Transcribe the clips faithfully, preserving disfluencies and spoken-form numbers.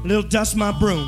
a little dust my broom.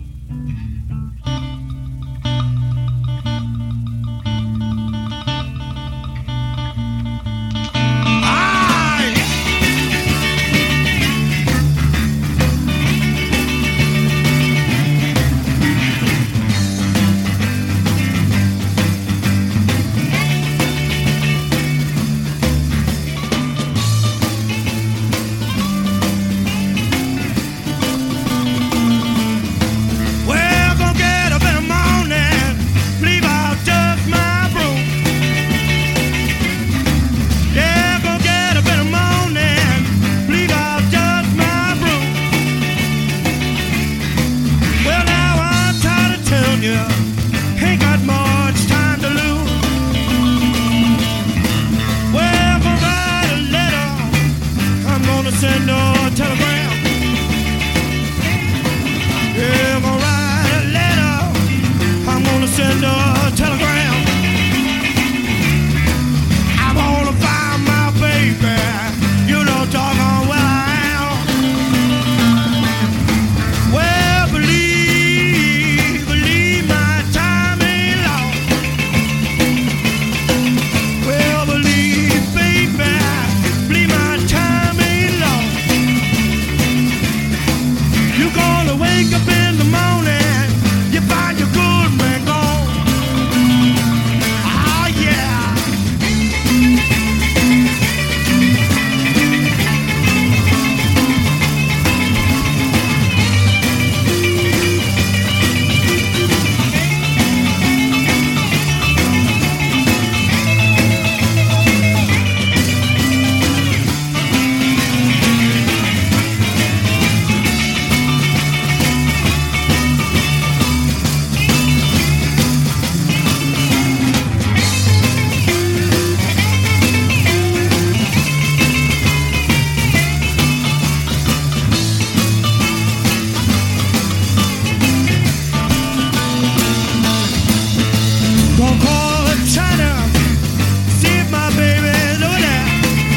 Send a telegram. Yeah, I'm gonna write a letter. I'm gonna send a telegram. I'm gonna find my baby. You know, doggone well I am. Well, believe, believe my time ain't long. Well, believe, baby, believe my time ain't long. You're gonna wake up in the morning, you find your good man gone. Ah, yeah. Don't call it China, see if my baby's over there.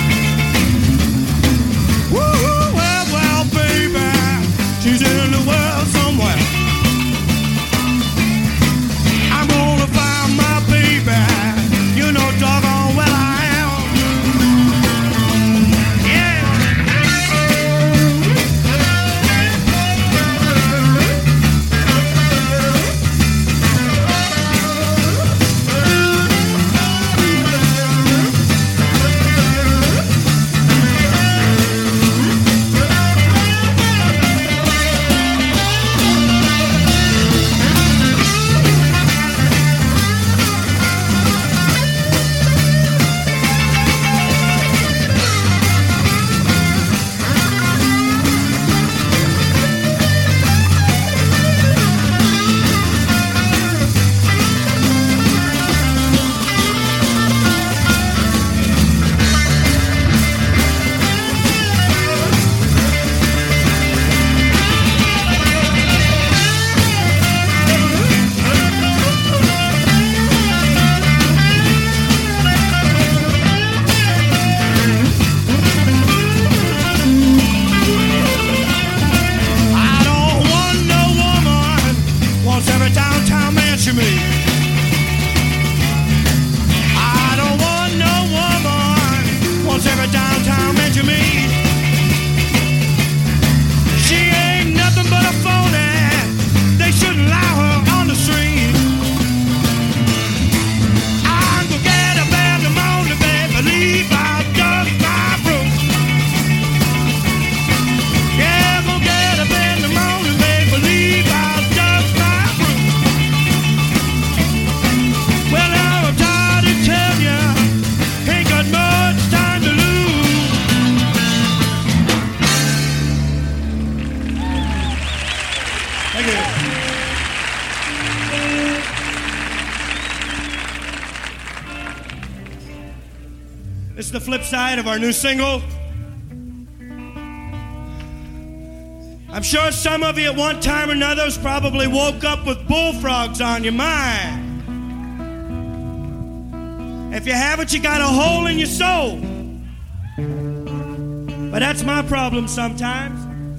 Woo-hoo, well, well, baby, she's in the world somewhere. I'm gonna find my baby, you know, doggone well I am. Yeah. Every downtown man to me. I don't want no woman wants every downtown man to me. She ain't nothing but a phony. They shouldn't allow her on the street. I'm gonna get up in the morning, baby, leave out dust my broom. Yeah, I'm gonna get up in the morning, baby, leave out dust my broom. Well, now I'm tired of telling you, ain't got much time to lose. Thank you. This is the flip side of our new single. I'm sure some of you at one time or another has probably woke up with bullfrogs on your mind. If you haven't, you got a hole in your soul. But that's my problem sometimes.